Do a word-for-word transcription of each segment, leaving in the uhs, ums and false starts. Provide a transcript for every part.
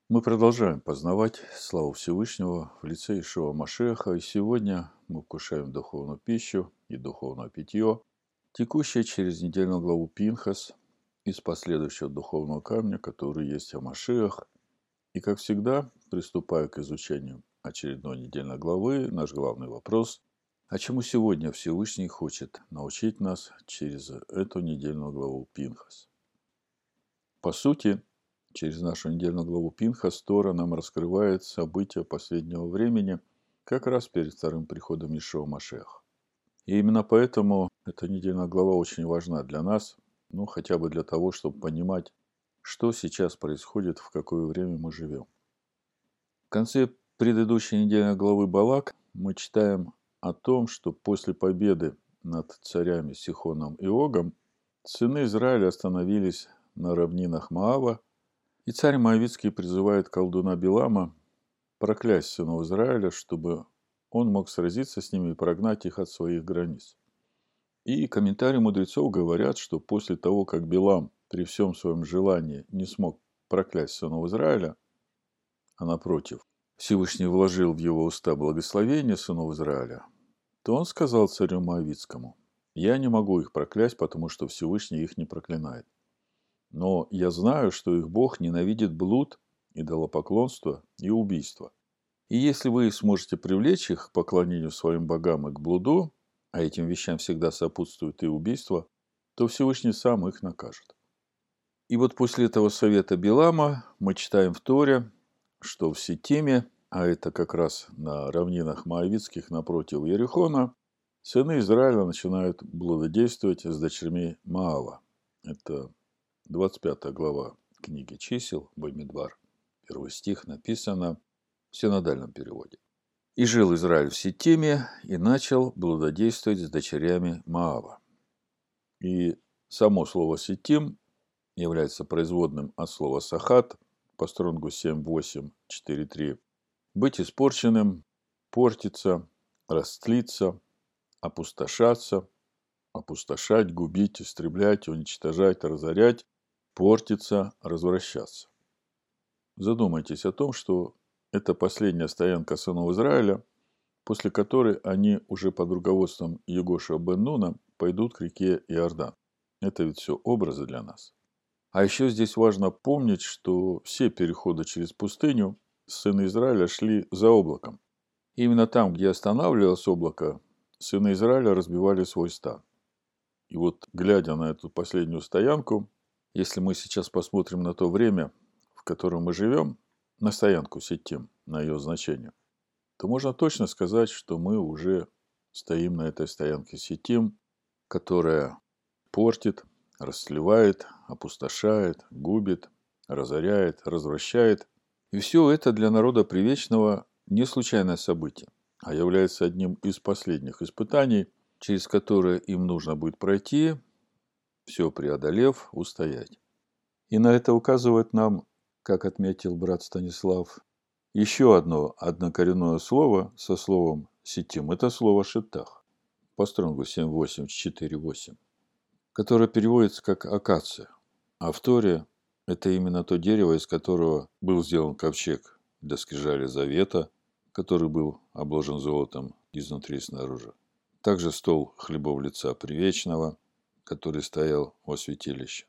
Мы продолжаем познавать славу Всевышнего в лице Иешуа Машеха, и сегодня мы вкушаем духовную пищу и духовное питье, текущее через недельную главу Пинхас из последующего духовного камня, который есть о Машех. И, как всегда, приступая к изучению очередной недельной главы, наш главный вопрос – а чему сегодня Всевышний хочет научить нас через эту недельную главу Пинхас? По сути, через нашу недельную главу Пинхас Тора нам раскрывает события последнего времени, как раз перед вторым приходом Иешуа Машеха. И именно поэтому эта недельная глава очень важна для нас, ну, хотя бы для того, чтобы понимать, что сейчас происходит, в какое время мы живем. В конце предыдущей недельной главы Балак мы читаем о том, что после победы над царями Сихоном и Огом сыны Израиля остановились на равнинах Моава, и царь Моавитский призывает колдуна Билама проклясть сынов Израиля, чтобы он мог сразиться с ними и прогнать их от своих границ. И комментарии мудрецов говорят, что после того, как Билам при всем своем желании не смог проклясть сынов Израиля, а напротив, Всевышний вложил в его уста благословение сынов Израиля, то он сказал царю Моавитскому: «Я не могу их проклясть, потому что Всевышний их не проклинает. Но я знаю, что их Бог ненавидит блуд, идолопоклонство и убийство. И если вы сможете привлечь их к поклонению своим богам и к блуду, а этим вещам всегда сопутствует и убийство, то Всевышний сам их накажет». И вот после этого совета Билама мы читаем в Торе, что в Ситиме, а это как раз на равнинах Моавитских напротив Иерихона, сыны Израиля начинают блудодействовать с дочерьми Моава. Это двадцать пятая глава книги Чисел, Бамидбар, первый стих, написано в синодальном переводе. «И жил Израиль в Ситиме, и начал блудодействовать с дочерями Моава». И само слово «ситим» является производным от слова «сахат», по стронгу семь восемь четыре три. Быть испорченным, портиться, растлиться, опустошаться, опустошать, губить, истреблять, уничтожать, разорять, портиться, развращаться. Задумайтесь о том, что это последняя стоянка сынов Израиля, после которой они уже под руководством Егошуа бен Нуна пойдут к реке Иордан. Это ведь все образы для нас. А еще здесь важно помнить, что все переходы через пустыню сыны Израиля шли за облаком. И именно там, где останавливалось облако, сыны Израиля разбивали свой стан. И вот, глядя на эту последнюю стоянку, если мы сейчас посмотрим на то время, в котором мы живем, на стоянку Ситим, на ее значение, то можно точно сказать, что мы уже стоим на этой стоянке Ситим, которая портит, расслевает, опустошает, губит, разоряет, развращает. И все это для народа привечного не случайное событие, а является одним из последних испытаний, через которые им нужно будет пройти, все преодолев, устоять. И на это указывает нам, как отметил брат Станислав, еще одно однокоренное слово со словом «ситим». Это слово «шиттах», по стронгу семь восемь четыре восемь, которое переводится как «акация». А в Торе это именно то дерево, из которого был сделан ковчег для скрижали завета, который был обложен золотом изнутри и снаружи. Также стол хлебов лица привечного, который стоял во святилище.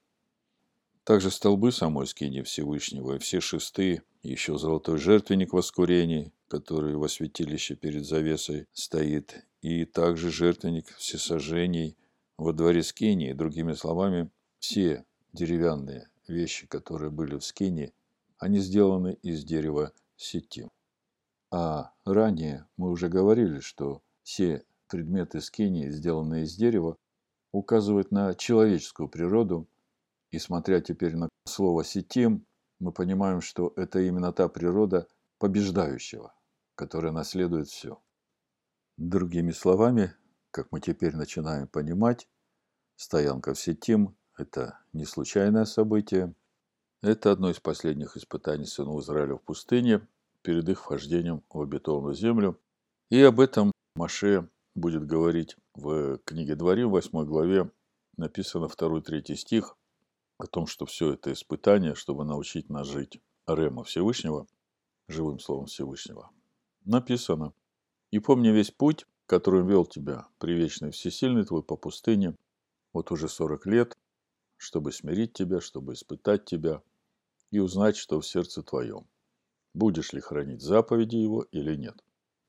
Также столбы самой скинии Всевышнего и все шесты, и еще золотой жертвенник воскурений, который во святилище перед завесой стоит, и также жертвенник всесожжений во дворе скинии. Другими словами, все деревянные вещи, которые были в скинии, они сделаны из дерева ситим. А ранее мы уже говорили, что все предметы скинии, сделанные из дерева, указывают на человеческую природу. И смотря теперь на слово «ситим», мы понимаем, что это именно та природа побеждающего, которая наследует все. Другими словами, как мы теперь начинаем понимать, стоянка в Ситим – это не случайное событие. Это одно из последних испытаний сынов Израиля в пустыне перед их вхождением в обетованную землю. И об этом Моше будет говорить в книге Дворим, в восьмой главе, написано второй-третий стих, о том, что все это испытание, чтобы научить нас жить Рема Всевышнего, живым словом Всевышнего, написано: «И помни весь путь, которым вел тебя привечный всесильный твой по пустыне, вот уже сорок лет, чтобы смирить тебя, чтобы испытать тебя и узнать, что в сердце твоем, будешь ли хранить заповеди его или нет.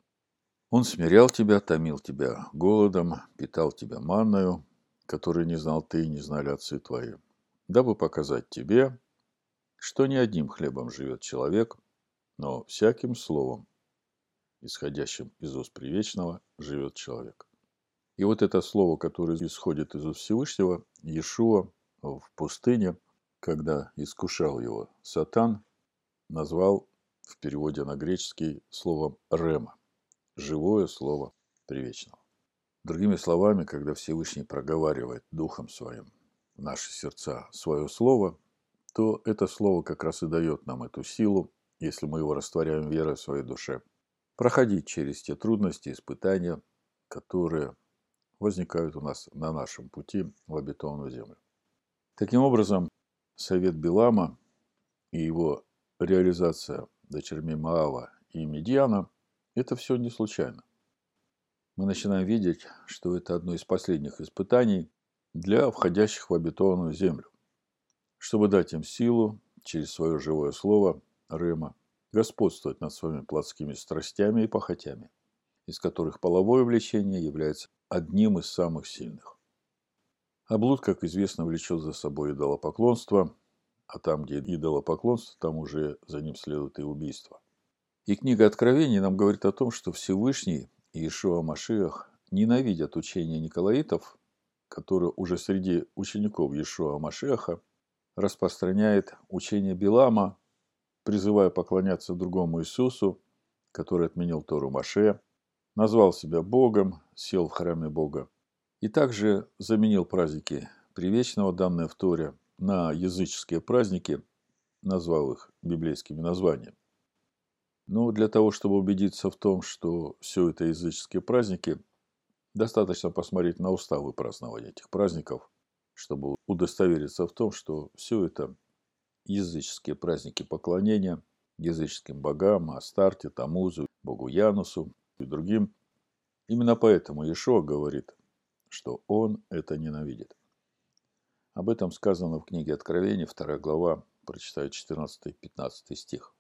Он смирял тебя, томил тебя голодом, питал тебя манною, которую не знал ты и не знали отцы твои, дабы показать тебе, что не одним хлебом живет человек, но всяким словом, исходящим из уст Привечного, живет человек». И вот это слово, которое исходит из уст Всевышнего, Иешуа в пустыне, когда искушал его Сатан, назвал в переводе на греческий словом «рема», живое слово Привечного. Другими словами, когда Всевышний проговаривает Духом Своим в наши сердца свое слово, то это слово как раз и дает нам эту силу, если мы его растворяем верой в своей душе, проходить через те трудности, испытания, которые возникают у нас на нашем пути в обетованную землю. Таким образом, совет Билама и его реализация дочерьми Моава и Медьяна – это все не случайно. Мы начинаем видеть, что это одно из последних испытаний для входящих в обетованную землю, чтобы дать им силу через свое живое слово Рема господствовать над своими плотскими страстями и похотями, из которых половое влечение является одним из самых сильных. А блуд, как известно, влечет за собой идолопоклонство, а там, где идолопоклонство, там уже за ним следует и убийство. И книга Откровений нам говорит о том, что Всевышний и Иешуа Машиах ненавидят учение николаитов, которое уже среди учеников Иешуа Машиаха распространяет учение Билама, призывая поклоняться другому Иисусу, который отменил Тору Моше, назвал себя Богом, сел в храме Бога, и также заменил праздники Привечного, данные в Торе, на языческие праздники, назвал их библейскими названиями. Но для того, чтобы убедиться в том, что все это языческие праздники, достаточно посмотреть на уставы празднования этих праздников, чтобы удостовериться в том, что все это языческие праздники поклонения языческим богам, Астарте, Тамузу, богу Янусу и другим. Именно поэтому Иешуа говорит, что он это ненавидит. Об этом сказано в книге Откровений, вторая глава, прочитаю четырнадцатый-пятнадцатый стих.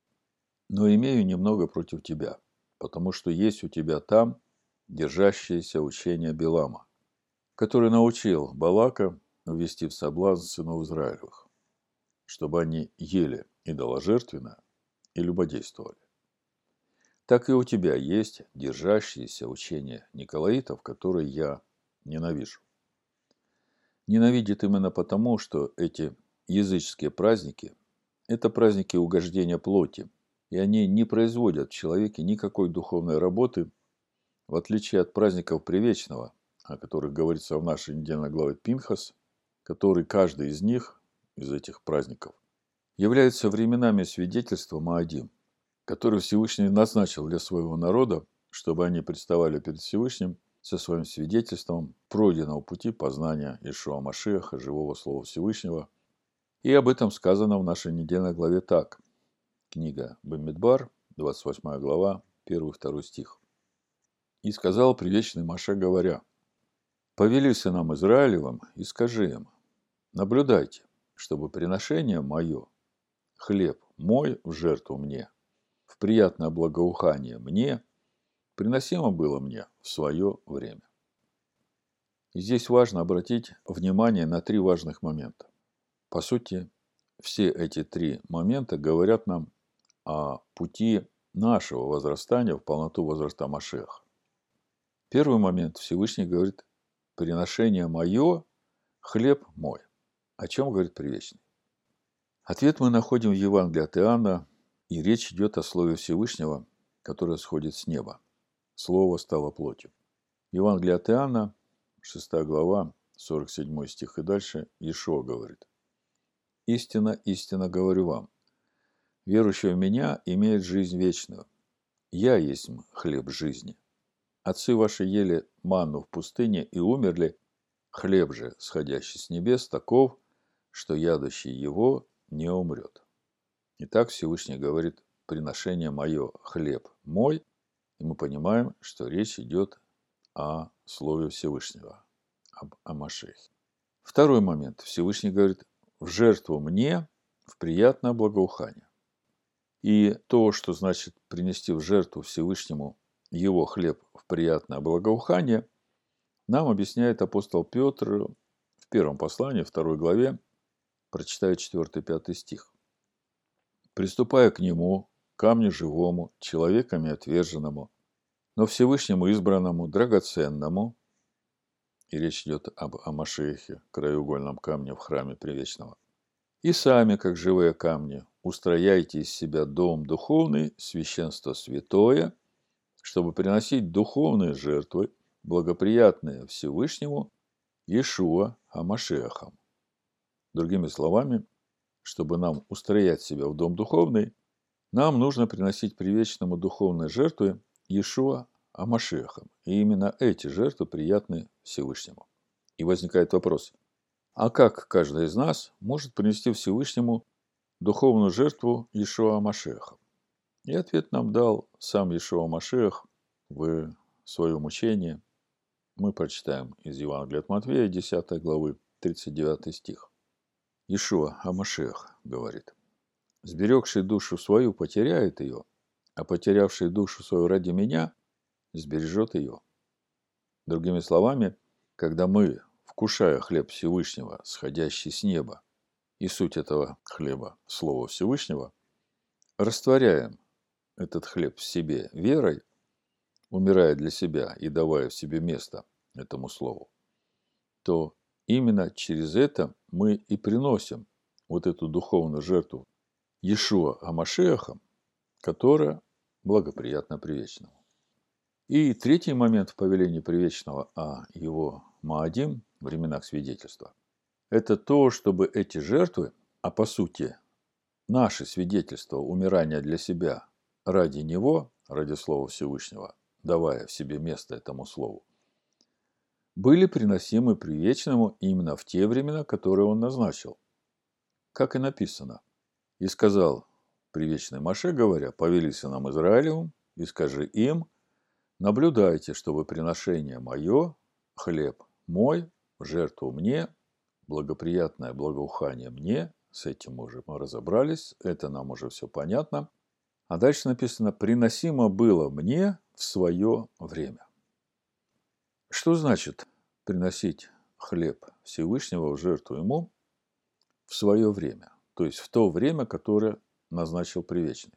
«Но имею немного против тебя, потому что есть у тебя там держащееся учение Билама, который научил Балака ввести в соблазн сынов Израилевых, чтобы они ели идоложертвенное и любодействовали. Так и у тебя есть держащееся учение николаитов, которые я ненавижу». Ненавидит именно потому, что эти языческие праздники – это праздники угождения плоти, и они не производят в человеке никакой духовной работы, в отличие от праздников Привечного, о которых говорится в нашей недельной главе Пинхас, который каждый из них, из этих праздников, является временами свидетельства Моадим, который Всевышний назначил для своего народа, чтобы они представали перед Всевышним со своим свидетельством пройденного пути познания Иешуа Машиаха, живого слова Всевышнего. И об этом сказано в нашей недельной главе так. Книга Бамидбар, двадцать восьмая глава, первый-второй стих. «И сказал привечный Моше, говоря: повели сынам Израилевым и скажи им: наблюдайте, чтобы приношение мое, хлеб мой в жертву мне, в приятное благоухание мне, приносимо было мне в свое время». И здесь важно обратить внимание на три важных момента. По сути, все эти три момента говорят нам о пути нашего возрастания в полноту возраста Машиаха. Первый момент. Всевышний говорит: приношение мое, хлеб мой. О чем говорит Привечный? Ответ мы находим в Евангелии от Иоанна, и речь идет о Слове Всевышнего, которое сходит с неба. Слово стало плотью. Евангелие от Иоанна, шестая глава, сорок седьмой стих и дальше, Иешуа говорит: «Истинно, истинно говорю вам, верующий в Меня имеет жизнь вечную. Я есть хлеб жизни. Отцы ваши ели манну в пустыне и умерли, хлеб же, сходящий с небес, таков, что ядущий его не умрет». Итак, Всевышний говорит: приношение мое, хлеб мой. И мы понимаем, что речь идет о слове Всевышнего, об о Машиахе. Второй момент. Всевышний говорит: в жертву мне, в приятное благоухание. И то, что значит принести в жертву Всевышнему его хлеб в приятное благоухание, нам объясняет апостол Петр в первом послании, второй главе, прочитаю четвёртый-пятый стих. «Приступая к нему, камню живому, человеками отверженному, но Всевышнему избранному, драгоценному», и речь идет об о Машиахе, краеугольном камне в храме Привечного, «и сами, как живые камни, устрояйте из себя дом духовный, священство святое, чтобы приносить духовные жертвы, благоприятные Всевышнему, Иешуа ха-Машиахом». Другими словами, чтобы нам устроять себя в дом духовный, нам нужно приносить привечному духовные жертвы Иешуа ха-Машиахом. И именно эти жертвы приятны Всевышнему. И возникает вопрос: а как каждый из нас может принести Всевышнему духовную жертву Иешуа ха-Машиахом? И ответ нам дал сам Иешуа ха-Машиах в своем учении. Мы прочитаем из Евангелия от Матфея, десятой главы, тридцать девятый стих. Иешуа ха-Машиах говорит: «Сберегший душу свою потеряет ее, а потерявший душу свою ради меня сбережет ее». Другими словами, когда мы, вкушая хлеб Всевышнего, сходящий с неба, и суть этого хлеба – Слово Всевышнего, растворяем этот хлеб в себе верой, умирая для себя и давая в себе место этому Слову, то именно через это мы и приносим вот эту духовную жертву Иешуа ха-Машиахом, которая благоприятна Привечному. И третий момент в повелении Привечного о его Моадим, временах свидетельства, это то, чтобы эти жертвы, а по сути наше свидетельство умирания для себя ради него, ради Слова Всевышнего, давая в себе место этому Слову, были приносимы Привечному именно в те времена, которые он назначил. Как и написано: «И сказал Привечный Моше, говоря: повели сынам Израилевым, и скажи им: наблюдайте, чтобы приношение мое, хлеб мой, в жертву мне, благоприятное благоухание мне». С этим мы уже разобрались, это нам уже все понятно. А дальше написано: приносимо было мне в свое время. Что значит приносить хлеб Всевышнего в жертву ему в свое время? То есть в то время, которое назначил Привечный.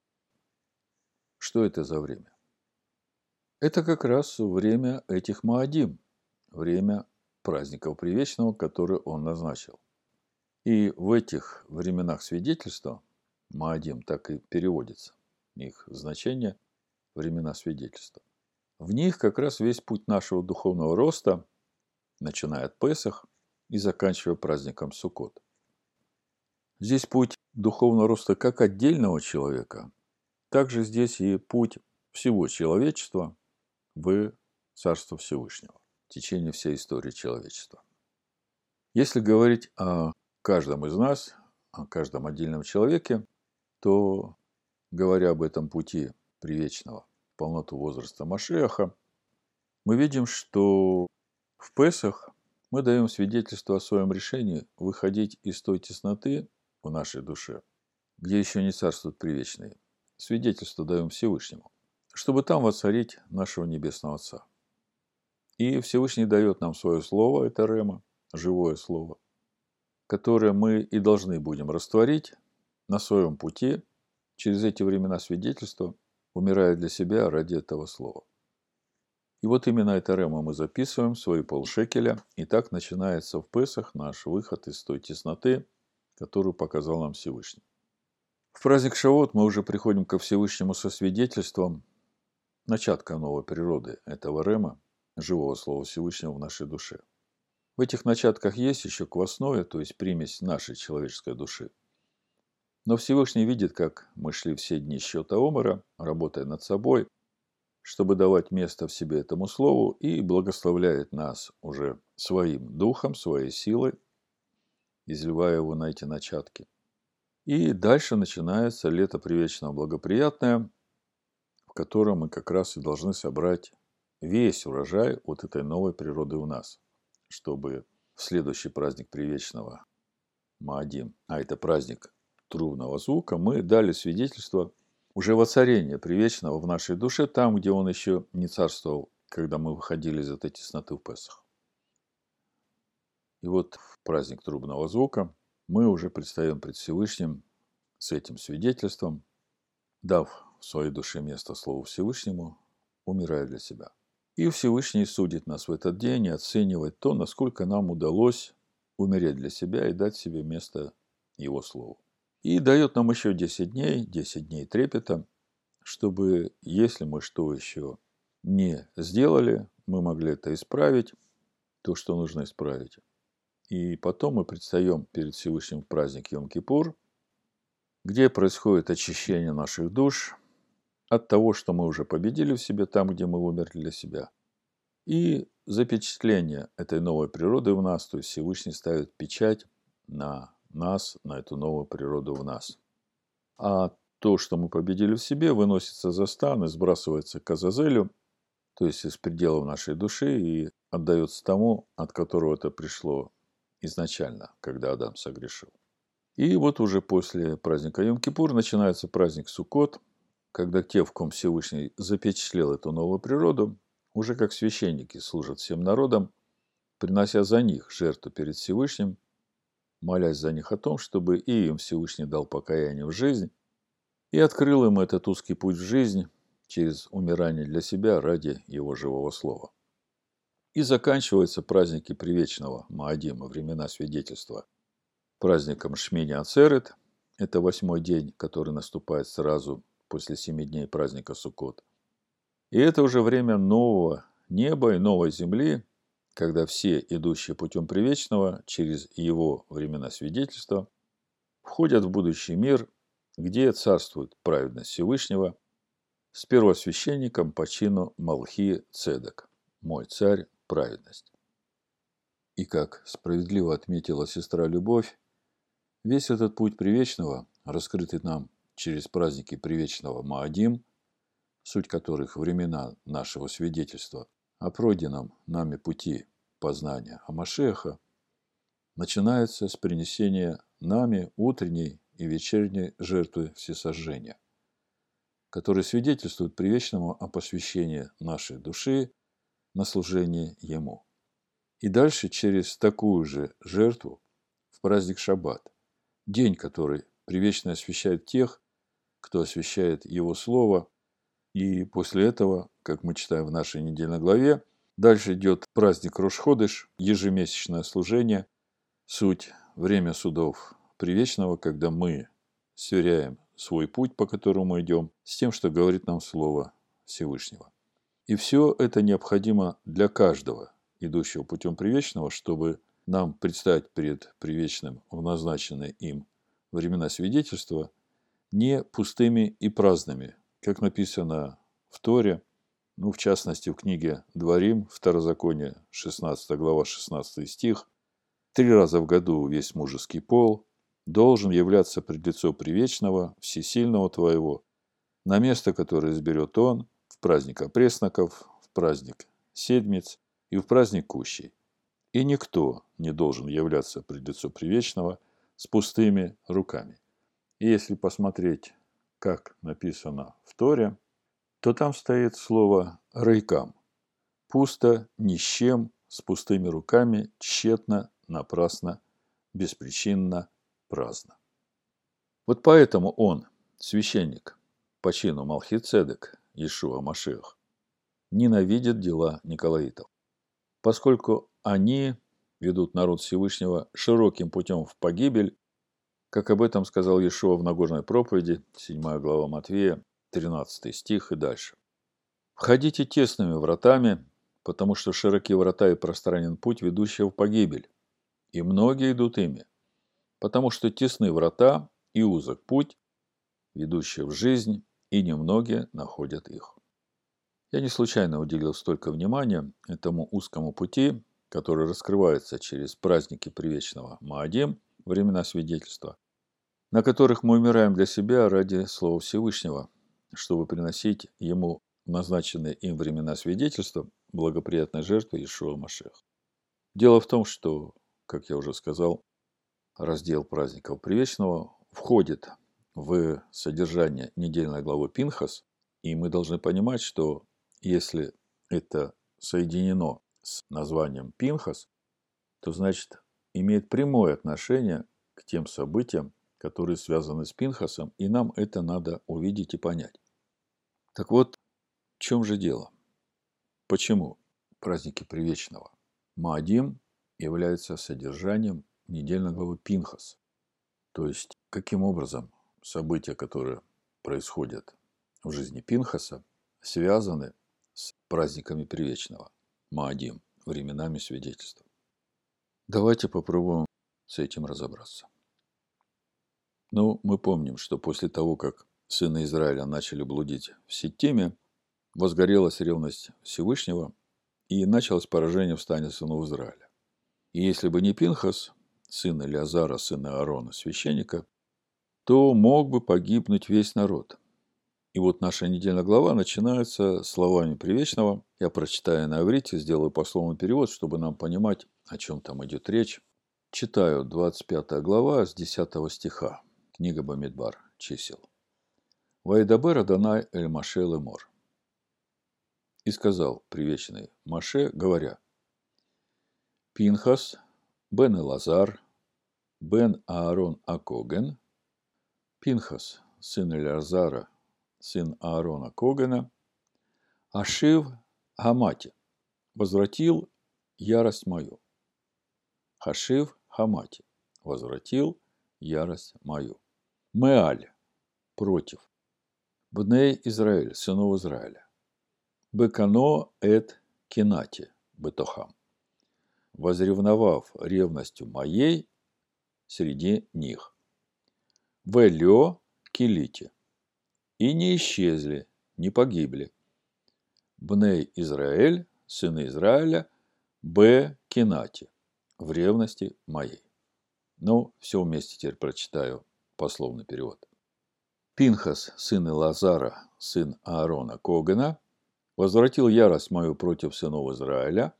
Что это за время? Это как раз время этих Моадим, время праздников Привечного, которые он назначил. И в этих временах свидетельства, Моадим так и переводится, их значение – времена свидетельства. В них как раз весь путь нашего духовного роста, начиная от Песах и заканчивая праздником Суккот. Здесь путь духовного роста как отдельного человека, так же здесь и путь всего человечества в Царство Всевышнего в течение всей истории человечества. Если говорить о каждом из нас, о каждом отдельном человеке, то, говоря об этом пути привечного, полноту возраста Машиаха, мы видим, что в Песах мы даем свидетельство о своем решении выходить из той тесноты в нашей душе, где еще не царствует привечный. Свидетельство даем Всевышнему, чтобы там воцарить нашего Небесного Отца. И Всевышний дает нам свое слово, это Рема, живое слово, которое мы и должны будем растворить на своем пути через эти времена свидетельства, умирая для себя ради этого слова. И вот именно это Рема мы записываем в свои полшекеля, и так начинается в Песах наш выход из той тесноты, которую показал нам Всевышний. В праздник Шавот мы уже приходим ко Всевышнему со свидетельством начатка новой природы этого Рема, живого слова Всевышнего в нашей душе. В этих начатках есть еще квасное, то есть примесь нашей человеческой души. Но Всевышний видит, как мы шли все дни счета Омара, работая над собой, чтобы давать место в себе этому слову, и благословляет нас уже своим духом, своей силой, изливая его на эти начатки. И дальше начинается лето привечного благоприятное, в котором мы как раз и должны собрать весь урожай от этой новой природы у нас, чтобы в следующий праздник привечного Маадим, а это праздник трубного звука, мы дали свидетельство уже воцарения привечного в нашей душе, там, где он еще не царствовал, когда мы выходили из этой тесноты в Песах. И вот в праздник трубного звука мы уже предстаем пред Всевышним с этим свидетельством, дав в своей душе место Слову Всевышнему, умирая для себя. И Всевышний судит нас в этот день и оценивает то, насколько нам удалось умереть для себя и дать себе место Его Слову. И дает нам еще десять дней, десять дней трепета, чтобы, если мы что еще не сделали, мы могли это исправить, то, что нужно исправить. И потом мы предстаем перед Всевышним в праздник Йом-Кипур, где происходит очищение наших душ от того, что мы уже победили в себе, там, где мы умерли для себя. И запечатление этой новой природы в нас, то есть Всевышний ставит печать на нас, на эту новую природу в нас. А то, что мы победили в себе, выносится за стан и сбрасывается к Азазелю, то есть из пределов нашей души, и отдается тому, от которого это пришло изначально, когда Адам согрешил. И вот уже после праздника Йом-Кипур начинается праздник Суккот, когда те, в ком Всевышний запечатлел эту новую природу, уже как священники служат всем народам, принося за них жертву перед Всевышним, молясь за них о том, чтобы и им Всевышний дал покаяние в жизнь и открыл им этот узкий путь в жизнь через умирание для себя ради Его живого слова. И заканчиваются праздники привечного Маадима, времена свидетельства, праздником Шмини Ацерет, это восьмой день, который наступает сразу после семи дней праздника Суккот. И это уже время нового неба и новой земли, когда все, идущие путем привечного, через его времена свидетельства, входят в будущий мир, где царствует праведность Всевышнего с первосвященником по чину Малхи Цедек, мой царь, праведность. И как справедливо отметила сестра Любовь, весь этот путь привечного, раскрытый нам через праздники привечного Маадим, суть которых времена нашего свидетельства о пройденном нами пути познания Амашеха, начинается с принесения нами утренней и вечерней жертвы всесожжения, которые свидетельствуют привечному о посвящении нашей души на служение Ему. И дальше через такую же жертву в праздник Шаббат, день, который привечно освящает тех, кто освящает Его Слово. И после этого, как мы читаем в нашей недельной главе, дальше идет праздник Рош-Ходеш, ежемесячное служение, суть время судов привечного, когда мы сверяем свой путь, по которому мы идем, с тем, что говорит нам Слово Всевышнего. И все это необходимо для каждого, идущего путем привечного, чтобы нам предстать перед привечным в назначенные им времена свидетельства не пустыми и праздными, как написано в Торе, ну, в частности, в книге Дворим, Второзаконие, шестнадцатая глава, шестнадцатый стих. Три раза в году весь мужеский пол должен являться пред лицо привечного, всесильного твоего, на место, которое изберет он, в праздник опресноков, в праздник седмиц и в праздник кущей. И никто не должен являться пред лицо привечного с пустыми руками. И если посмотреть, как написано в Торе, то там стоит слово «рейкам» – пусто, ни с чем, с пустыми руками, тщетно, напрасно, беспричинно, праздно. Вот поэтому он, священник, по чину Малхи-Цедек, Иешуа Машиах, ненавидит дела Николаитов, поскольку они ведут народ Всевышнего широким путем в погибель, как об этом сказал Иешуа в Нагорной проповеди, седьмая глава Матвея, тринадцатый стих и дальше. «Входите тесными вратами, потому что широки врата и пространен путь, ведущий в погибель, и многие идут ими, потому что тесны врата и узок путь, ведущий в жизнь, и немногие находят их». Я не случайно уделил столько внимания этому узкому пути, который раскрывается через праздники привечного Маадим, времена свидетельства, на которых мы умираем для себя ради Слова Всевышнего, чтобы приносить Ему в назначенные им времена свидетельства благоприятной жертвы Иешуа Машиаха. Дело в том, что, как я уже сказал, раздел праздников Привечного входит в содержание недельной главы Пинхас, и мы должны понимать, что если это соединено с названием Пинхас, то значит имеет прямое отношение к тем событиям, которые связаны с Пинхасом, и нам это надо увидеть и понять. Так вот, в чем же дело? Почему праздники Привечного Моадим являются содержанием недельной главы Пинхас? То есть, каким образом события, которые происходят в жизни Пинхаса, связаны с праздниками Привечного Моадим, временами свидетельства? Давайте попробуем с этим разобраться. Ну, мы помним, что после того, как сыны Израиля начали блудить в Ситиме, возгорелась ревность Всевышнего, и началось поражение в стане сынов Израиля. И если бы не Пинхас, сын Элиазара, сына Аарона, священника, то мог бы погибнуть весь народ. И вот наша недельная глава начинается словами Привечного. Я прочитаю на иврите, сделаю пословный перевод, чтобы нам понимать, о чем там идет речь. Читаю двадцать пятая глава с десятого стиха. Книга Бамидбар, чисел. «Ваидабер Адонай эль Моше лемор». И сказал Привечный Моше, говоря: «Пинхас, бен Элазар, бен Аарон Акоген, Пинхас, сын Элиазара, сын Аарона Когена, Ашив Хамати, возвратил ярость мою». Хашив Хамати, возвратил ярость мою. Меаль, против. Бней Израиль, сынов Израиля. Бекано эт кинати, бетохам, возревновав ревностью моей среди них. Велё килити, и не исчезли, не погибли. Бней Израиль, сыны Израиля, бе кинати, в ревности моей. Ну, все вместе теперь прочитаю пословный перевод. Пинхас, сын Элазара, сын Аарона Когена, возвратил ярость мою против сынов Израиля,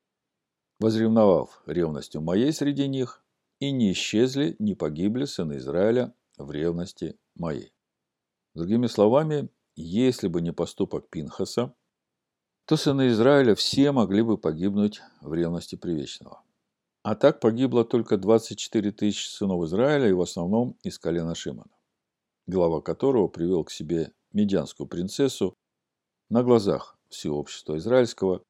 возревновав ревностью моей среди них, и не исчезли, не погибли сыны Израиля в ревности моей. Другими словами, если бы не поступок Пинхаса, то сыны Израиля все могли бы погибнуть в ревности Привечного. А так погибло только двадцать четыре тысячи сынов Израиля, и в основном из колена Шимона, глава которого привел к себе медианскую принцессу на глазах всего общества израильского.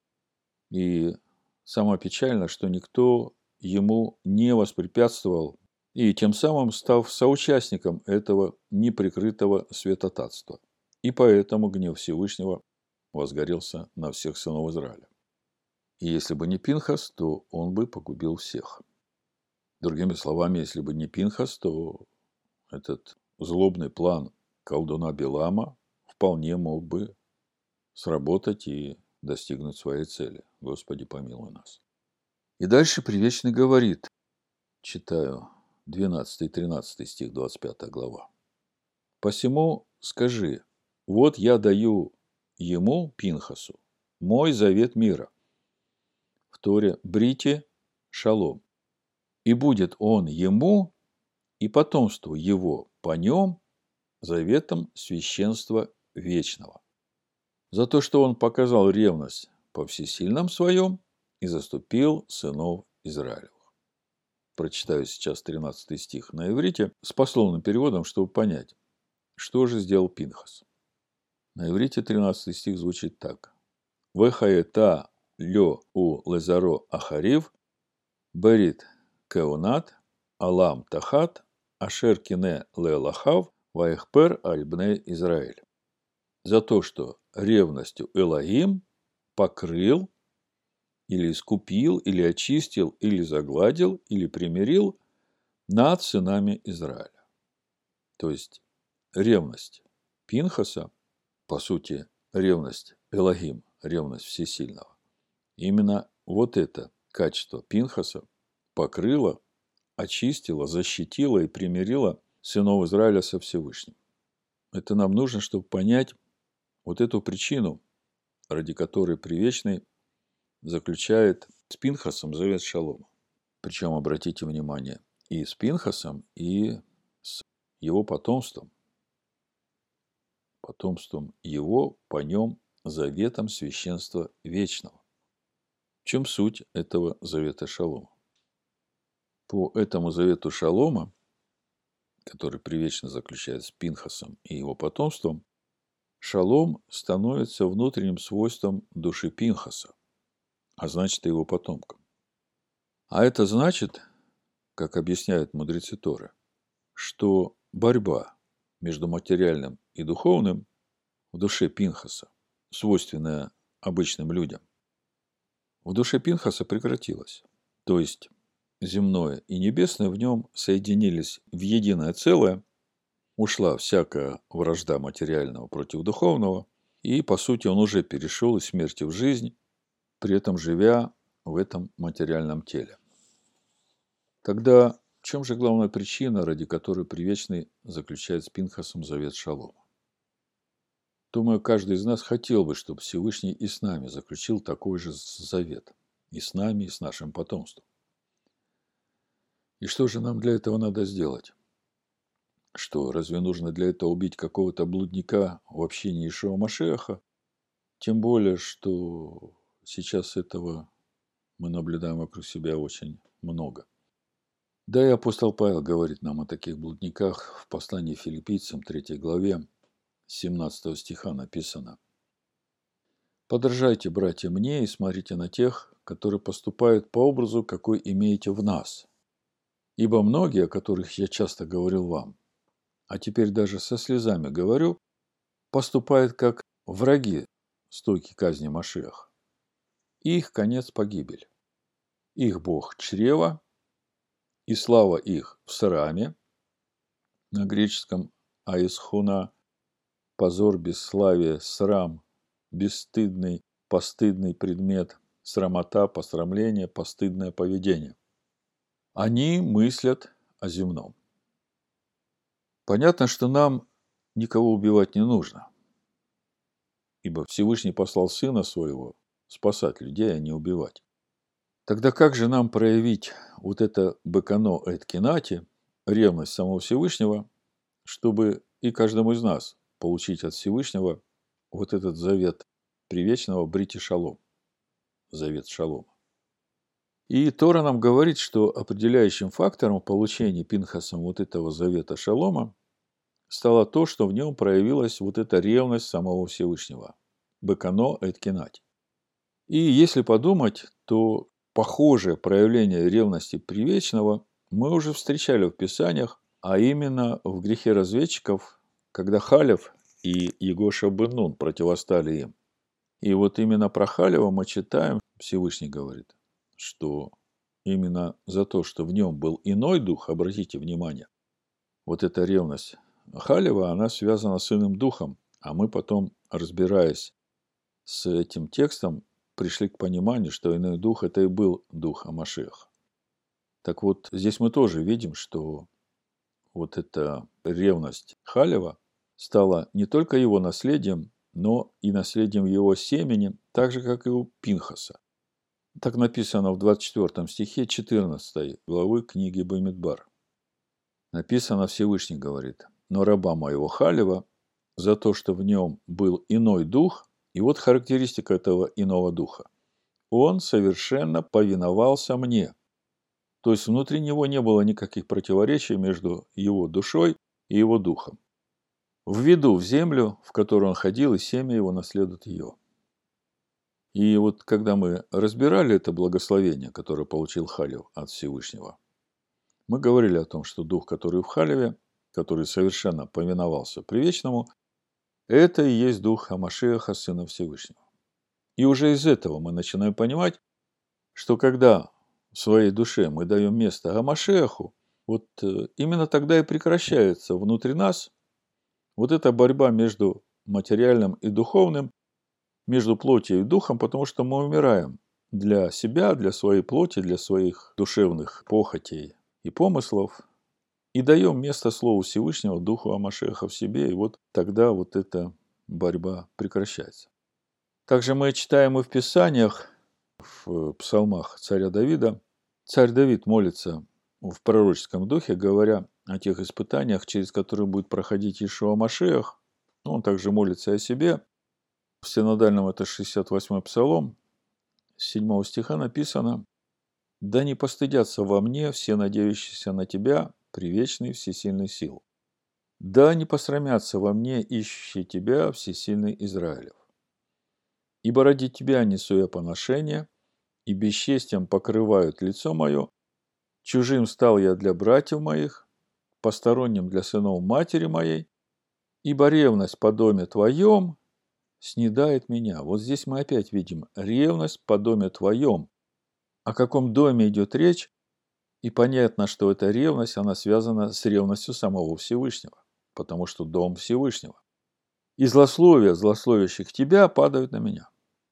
И самое печальное, что никто ему не воспрепятствовал, и тем самым став соучастником этого неприкрытого святотатства. И поэтому гнев Всевышнего возгорелся на всех сынов Израиля. И если бы не Пинхас, то он бы погубил всех. Другими словами, если бы не Пинхас, то этот злобный план колдуна Билама вполне мог бы сработать и достигнуть своей цели. Господи, помилуй нас. И дальше Привечный говорит, читаю двенадцатый и тринадцатый стих, двадцать пятая глава. «Посему скажи, вот я даю ему, Пинхасу, мой завет мира, в Торе брите шалом, и будет он ему и потомству его по нем заветом священства вечного, за то, что он показал ревность по всесильном своем и заступил сынов Израилевых». Прочитаю сейчас тринадцатый стих на иврите с пословным переводом, чтобы понять, что же сделал Пинхас. На иврите тринадцатый стих звучит так. «Вехаета лё у лезаро ахарив, берит кеонат, алам тахат, ашер кине лелахав, ваехпер альбней Израиль». За то, что ревностью Элогим покрыл, или искупил, или очистил, или загладил, или примирил над сынами Израиля. То есть, ревность Пинхаса, по сути, ревность Элогим, ревность Всесильного, именно вот это качество Пинхаса покрыло, очистило, защитило и примирило сынов Израиля со Всевышним. Это нам нужно, чтобы понять вот эту причину, ради которой Привечный заключает с Пинхасом завет шалома. Причем, обратите внимание, и с Пинхасом, и с его потомством. Потомством его, по нем, заветом священства вечного. В чем суть этого завета шалома? По этому завету шалома, который привечно заключает с Пинхасом и его потомством, шалом становится внутренним свойством души Пинхаса, а значит и его потомкам. А это значит, как объясняют мудрецы Торы, что борьба между материальным и духовным в душе Пинхаса, свойственная обычным людям, в душе Пинхаса прекратилась. То есть земное и небесное в нем соединились в единое целое, ушла всякая вражда материального против духовного, и, по сути, он уже перешел из смерти в жизнь, при этом живя в этом материальном теле. Тогда в чем же главная причина, ради которой Привечный заключает с Пинхасом завет шалома? Думаю, каждый из нас хотел бы, чтобы Всевышний и с нами заключил такой же завет. И с нами, и с нашим потомством. И что же нам для этого надо сделать? Что, разве нужно для этого убить какого-то блудника в общении Иешуа Машиаха? Тем более, что сейчас этого мы наблюдаем вокруг себя очень много. Да и апостол Павел говорит нам о таких блудниках в послании Филиппийцам, третьей главе, семнадцатого стиха написано: «Подражайте, братья, мне и смотрите на тех, которые поступают по образу, какой имеете в нас. Ибо многие, о которых я часто говорил вам, а теперь даже со слезами говорю, поступают как враги стойки казни Машиаха. И их конец – погибель. Их Бог – чрево, и слава их в сраме, на греческом аисхуна, позор, бесславие, срам, бесстыдный, постыдный предмет, срамота, посрамление, постыдное поведение. Они мыслят о земном». Понятно, что нам никого убивать не нужно, ибо Всевышний послал Сына Своего спасать людей, а не убивать. Тогда как же нам проявить вот это бекано эт кинати, ревность самого Всевышнего, чтобы и каждому из нас получить от Всевышнего вот этот завет привечного брити шалом, завет шалома? И Тора нам говорит, что определяющим фактором получения Пинхасом вот этого завета шалома стало то, что в нем проявилась вот эта ревность самого Всевышнего. Бекано эт кинати. И если подумать, то похожее проявление ревности привечного мы уже встречали в Писаниях, а именно в грехе разведчиков, когда Халев и Егоша бен Нун противостали им. И вот именно про Халева мы читаем, Всевышний говорит, что именно за то, что в нем был иной дух, обратите внимание, вот эта ревность Халева, она связана с иным духом, а мы потом, разбираясь с этим текстом, пришли к пониманию, что иной дух – это и был дух Машиаха. Так вот, здесь мы тоже видим, что вот эта ревность Халева стала не только его наследием, но и наследием его семени, так же, как и у Пинхаса. Так написано в двадцать четвёртом стихе четырнадцатой главы книги Бамидбар. Написано, Всевышний говорит: «Но раба моего Халева за то, что в нем был иной дух». И вот характеристика этого иного духа. Он совершенно повиновался мне. То есть внутри него не было никаких противоречий между его душой и его духом. Введу в землю, в которую он ходил, и семя его наследует ее. И вот когда мы разбирали это благословение, которое получил Халев от Всевышнего, мы говорили о том, что дух, который в Халеве, который совершенно повиновался Привечному, это и есть дух Машиаха, Сына Всевышнего. И уже из этого мы начинаем понимать, что когда в своей душе мы даем место Машиаху, вот именно тогда и прекращается внутри нас вот эта борьба между материальным и духовным, между плотью и духом, потому что мы умираем для себя, для своей плоти, для своих душевных похотей и помыслов, и даем место Слову Всевышнего, Духу Амашеха в себе, и вот тогда вот эта борьба прекращается. Также мы читаем и в Писаниях, в псалмах царя Давида. Царь Давид молится в пророческом духе, говоря о тех испытаниях, через которые будет проходить Иешуа Машиах. Он также молится о себе. В синодальном это шестьдесят восьмой псалом, с седьмого стиха написано: «Да не постыдятся во мне все надеющиеся на Тебя, привечный всесильный сил. Да не посрамятся во мне ищущие Тебя, всесильный Израилев. Ибо ради Тебя несу я поношение, и бесчестием покрывают лицо мое. Чужим стал я для братьев моих, посторонним для сынов матери моей, ибо ревность по доме Твоем снедает меня». Вот здесь мы опять видим ревность по доме Твоем. О каком доме идет речь? И понятно, что эта ревность, она связана с ревностью самого Всевышнего, потому что дом Всевышнего. И злословия злословящих Тебя падают на меня.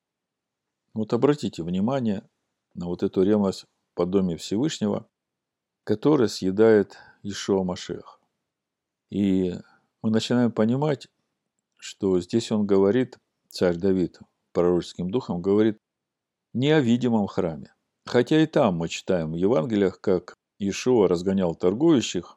Вот обратите внимание на вот эту ревность по доме Всевышнего, которая съедает Иешуа Машиах. И мы начинаем понимать, что здесь он говорит, царь Давид пророческим духом говорит не о видимом храме. Хотя и там мы читаем в Евангелиях, как Иешуа разгонял торгующих,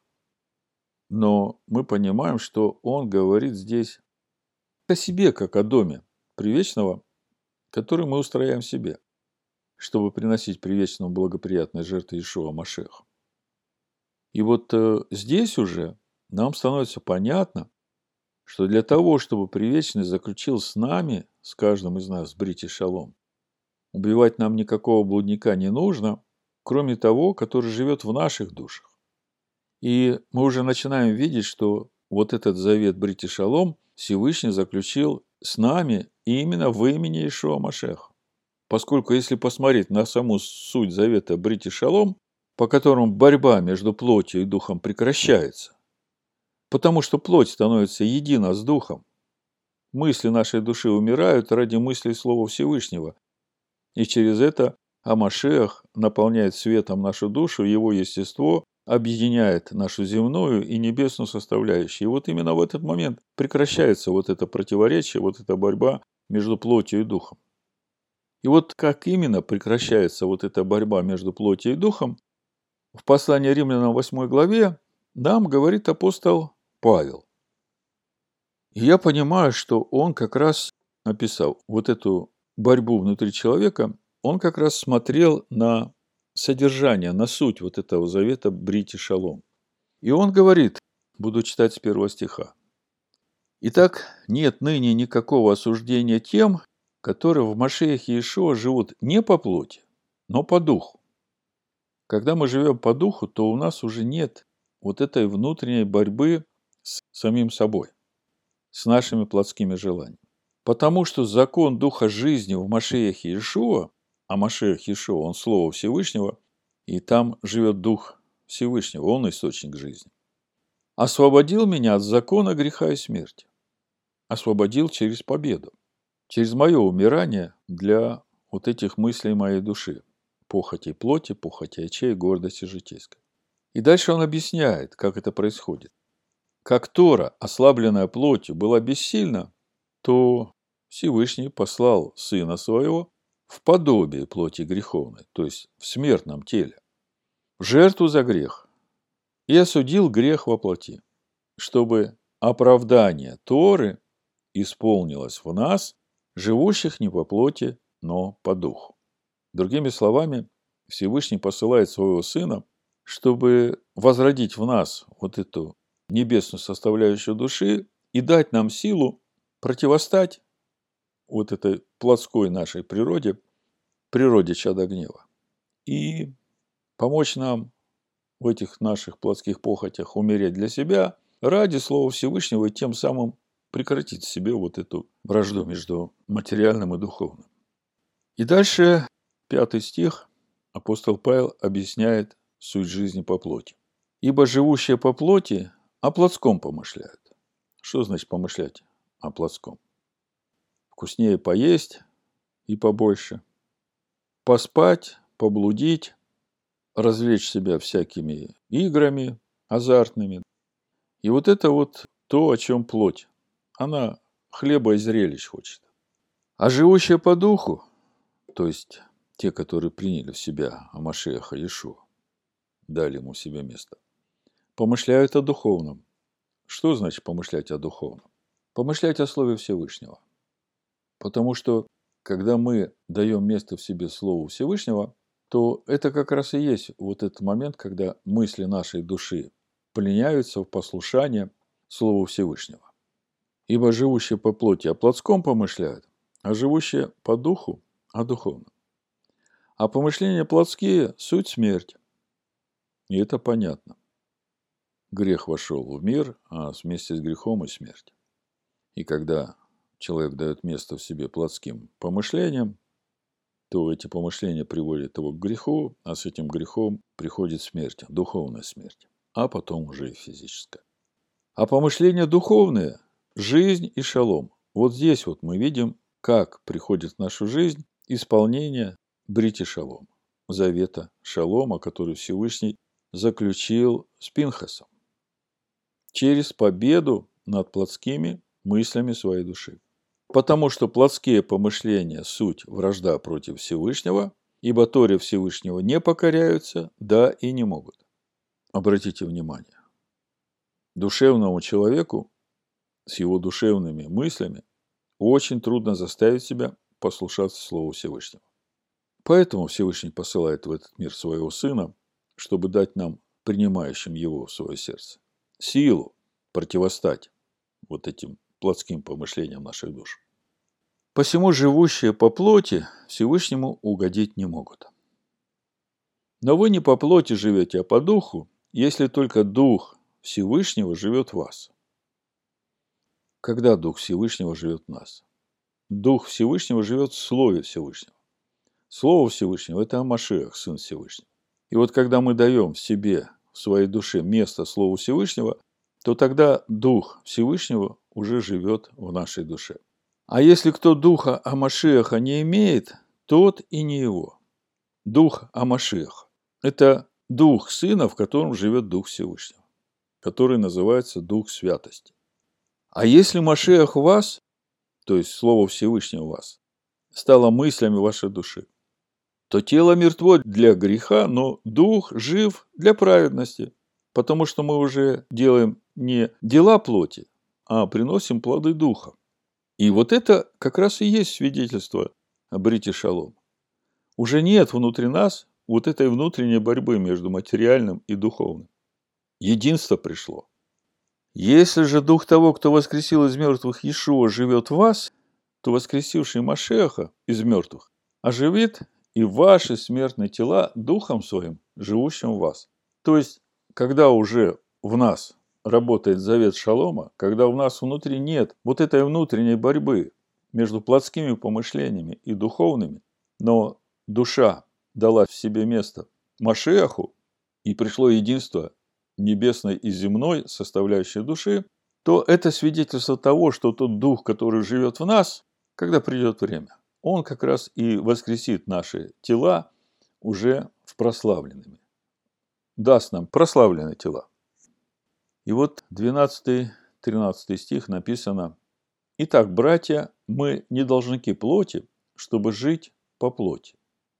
но мы понимаем, что он говорит здесь о себе, как о доме привечного, который мы устрояем себе, чтобы приносить привечному благоприятные жертвы Иешуа Машиах. И вот э, здесь уже нам становится понятно, что для того, чтобы привечный заключил с нами, с каждым из нас, брит и шалом, убивать нам никакого блудника не нужно, кроме того, который живет в наших душах. И мы уже начинаем видеть, что вот этот завет брит и шалом Всевышний заключил с нами именно в имени Иешуа Машиаха. Поскольку если посмотреть на саму суть завета брит и шалом, по которому борьба между плотью и духом прекращается, потому что плоть становится едина с духом, мысли нашей души умирают ради мыслей Слова Всевышнего, и через это Амашиах наполняет светом нашу душу, его естество объединяет нашу земную и небесную составляющую. И вот именно в этот момент прекращается вот это противоречие, вот эта борьба между плотью и духом. И вот как именно прекращается вот эта борьба между плотью и духом, в послании Римлянам восьмой главе нам говорит апостол Павел. И я понимаю, что он как раз описал вот эту борьбу внутри человека, он как раз смотрел на содержание, на суть вот этого завета брит и шалом. И он говорит, буду читать с первого стиха: «Итак, нет ныне никакого осуждения тем, которые в Машиахе Иешуа живут не по плоти, но по духу. Когда мы живем по духу, то у нас уже нет вот этой внутренней борьбы с самим собой, с нашими плотскими желаниями. Потому что закон духа жизни в Машиахе Иешуа, а Машиах Иешуа, он Слово Всевышнего, и там живет Дух Всевышнего, он источник жизни, освободил меня от закона греха и смерти. Освободил через победу, через мое умирание для вот этих мыслей моей души, похотей плоти, похотей очей, гордости житейской. И дальше он объясняет, как это происходит. Как Тора, ослабленная плотью, была бессильна, то Всевышний послал Сына Своего в подобие плоти греховной, то есть в смертном теле, в жертву за грех, и осудил грех во плоти, чтобы оправдание Торы исполнилось в нас, живущих не по плоти, но по духу. Другими словами, Всевышний посылает Своего Сына, чтобы возродить в нас вот эту небесную составляющую души и дать нам силу противостать вот этой плотской нашей природе, природе чада гнева, и помочь нам в этих наших плотских похотях умереть для себя ради Слова Всевышнего и тем самым прекратить в себе вот эту вражду между материальным и духовным. И дальше, пятый стих, апостол Павел объясняет суть жизни по плоти. «Ибо живущие по плоти о плотском помышляют». Что значит помышлять о плотском? Вкуснее поесть и побольше, поспать, поблудить, развлечь себя всякими играми, азартными. И вот это вот то, о чем плоть. Она хлеба и зрелищ хочет. А живущие по духу, то есть те, которые приняли в себя Машиаха Иешуа, дали ему себе место, помышляют о духовном. Что значит помышлять о духовном? Помышлять о Слове Всевышнего. Потому что, когда мы даем место в себе Слову Всевышнего, то это как раз и есть вот этот момент, когда мысли нашей души пленяются в послушание Слову Всевышнего. Ибо живущие по плоти о плотском помышляют, а живущие по духу о духовном. А помышления плотские – суть смерть. И это понятно. Грех вошел в мир, а вместе с грехом и смерть. И когда человек дает место в себе плотским помышлениям, то эти помышления приводят его к греху, а с этим грехом приходит смерть, духовная смерть, а потом уже и физическая. А помышления духовные – жизнь и шалом. Вот здесь вот мы видим, как приходит в нашу жизнь исполнение брити шалом, завета шалома, который Всевышний заключил с Пинхасом через победу над плотскими мыслями своей души. Потому что плотские помышления – суть вражда против Всевышнего, ибо Торе Всевышнего не покоряются, да и не могут. Обратите внимание, душевному человеку с его душевными мыслями очень трудно заставить себя послушаться Слову Всевышнего. Поэтому Всевышний посылает в этот мир своего Сына, чтобы дать нам, принимающим Его в свое сердце, силу противостать вот этим плотским помышлениям наших душ. Посему живущие по плоти Всевышнему угодить не могут. Но вы не по плоти живете, а по духу, если только Дух Всевышнего живет в вас. Когда Дух Всевышнего живет в нас? Дух Всевышнего живет в Слове Всевышнего. Слово Всевышнего – это Машиах, Сын Всевышнего. И вот когда мы даем в себе, в своей душе место Слову Всевышнего, то тогда Дух Всевышнего уже живет в нашей душе. А если кто Духа Амашиаха не имеет, тот и не его. Дух Амашиаха – это Дух Сына, в котором живет Дух Всевышнего, который называется Дух Святости. А если Машиах в вас, то есть Слово Всевышнего в вас, стало мыслями вашей души, то тело мертво для греха, но дух жив для праведности, потому что мы уже делаем не дела плоти, а приносим плоды духа. И вот это как раз и есть свидетельство о брити шалом. Уже нет внутри нас вот этой внутренней борьбы между материальным и духовным. Единство пришло. Если же дух того, кто воскресил из мертвых Иешуа, живет в вас, то воскресивший Машиаха из мертвых оживит и ваши смертные тела духом своим, живущим в вас. То есть, когда уже в нас работает завет шалома, когда у нас внутри нет вот этой внутренней борьбы между плотскими помышлениями и духовными, но душа дала в себе место Машиаху, и пришло единство небесной и земной составляющей души, то это свидетельство того, что тот дух, который живет в нас, когда придет время, он как раз и воскресит наши тела уже в прославленными. Даст нам прославленные тела. И вот двенадцатый-тринадцатый стих написано: «Итак, братья, мы не должники плоти, чтобы жить по плоти».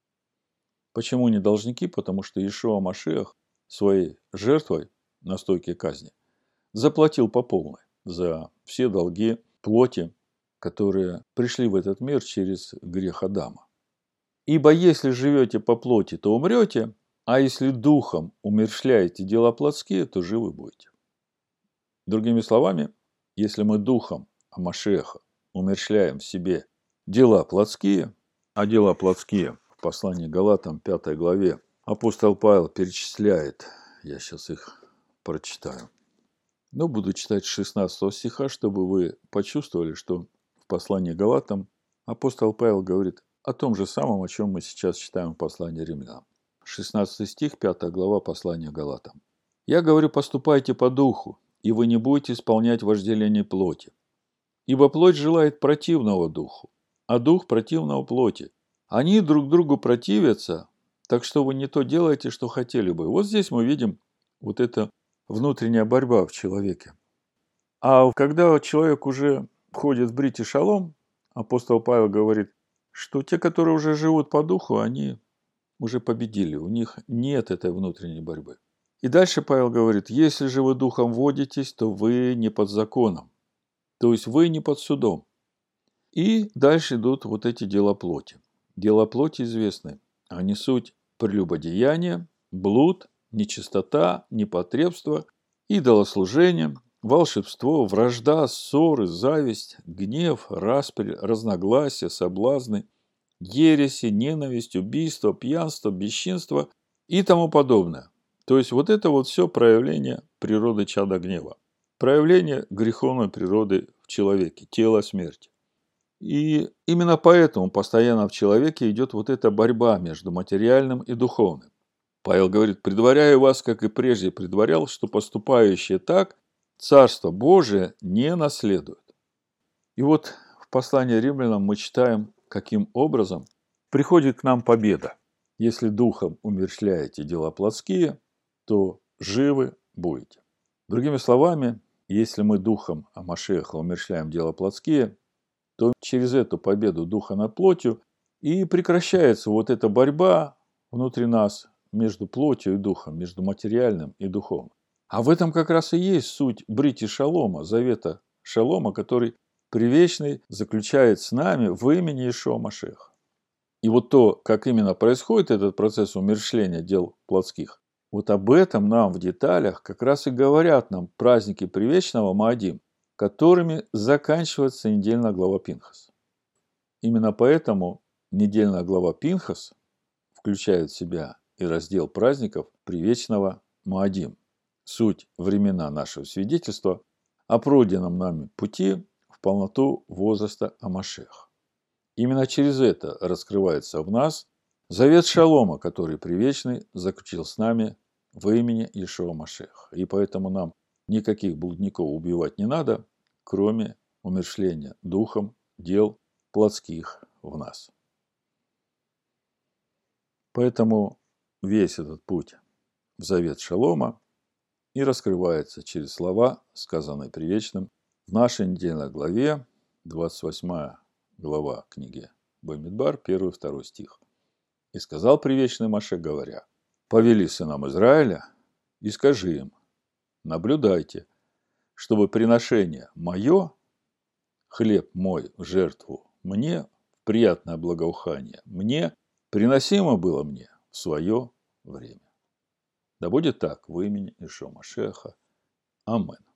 Почему не должники? Потому что Иешуа Машиах своей жертвой на стойке казни заплатил по полной за все долги плоти, которые пришли в этот мир через грех Адама. «Ибо если живете по плоти, то умрете, а если духом умерщвляете дела плотские, то живы будете». Другими словами, если мы духом Амашеха умерщвляем в себе дела плотские, а дела плотские в послании к Галатам, пятой главе, апостол Павел перечисляет, я сейчас их прочитаю, но буду читать с шестнадцатого стиха, чтобы вы почувствовали, что в послании к Галатам апостол Павел говорит о том же самом, о чем мы сейчас читаем в послании Римлянам. шестнадцатый стих, пятая глава послания к Галатам. «Я говорю, поступайте по духу, и вы не будете исполнять вожделение плоти. Ибо плоть желает противного духу, а дух противного плоти. Они друг другу противятся, так что вы не то делаете, что хотели бы». Вот здесь мы видим вот это внутренняя борьба в человеке. А когда человек уже входит в брит и шалом, апостол Павел говорит, что те, которые уже живут по духу, они уже победили, у них нет этой внутренней борьбы. И дальше Павел говорит, если же вы духом водитесь, то вы не под законом, то есть вы не под судом. И дальше идут вот эти дела плоти. Дела плоти известны, они суть прелюбодеяние, блуд, нечистота, непотребство, идолослужение, волшебство, вражда, ссоры, зависть, гнев, распри, разногласия, соблазны, ереси, ненависть, убийство, пьянство, бесчинство и тому подобное. То есть вот это вот все проявление природы чада гнева. Проявление греховной природы в человеке, тела смерти. И именно поэтому постоянно в человеке идет вот эта борьба между материальным и духовным. Павел говорит, предваряю вас, как и прежде предварял, что поступающие так, Царство Божие не наследует. И вот в послании римлянам мы читаем, каким образом приходит к нам победа. Если духом умерщвляете дела плотские, то живы будете. Другими словами, если мы духом Машиаха умерщвляем дела плотские, то через эту победу духа над плотью и прекращается вот эта борьба внутри нас между плотью и духом, между материальным и духовным. А в этом как раз и есть суть брит и шалома, завета шалома, который привечный заключает с нами в имени Иешуа Машиаха. И вот то, как именно происходит этот процесс умерщвления дел плотских, вот об этом нам в деталях как раз и говорят нам праздники привечного Моадим, которыми заканчивается недельная глава Пинхас. Именно поэтому недельная глава Пинхас включает в себя и раздел праздников привечного Моадим. Суть времена нашего свидетельства о пройденном нами пути в полноту возраста Амашех. Именно через это раскрывается в нас завет шалома, который привечный заключил с нами в имени Иешуа Машиаха. И поэтому нам никаких блудников убивать не надо, кроме умерщвления духом дел плотских в нас. Поэтому весь этот путь в завет шалома и раскрывается через слова, сказанные привечным в нашей недельной главе, двадцать восьмая глава книги Бамидбар, первый второй стих. «И сказал привечный Моше, говоря, повели сынам Израиля и скажи им, наблюдайте, чтобы приношение мое, хлеб мой в жертву мне, в приятное благоухание мне, приносимо было мне в свое время. Да будет так во имени Иешуа Машиаха. Амин.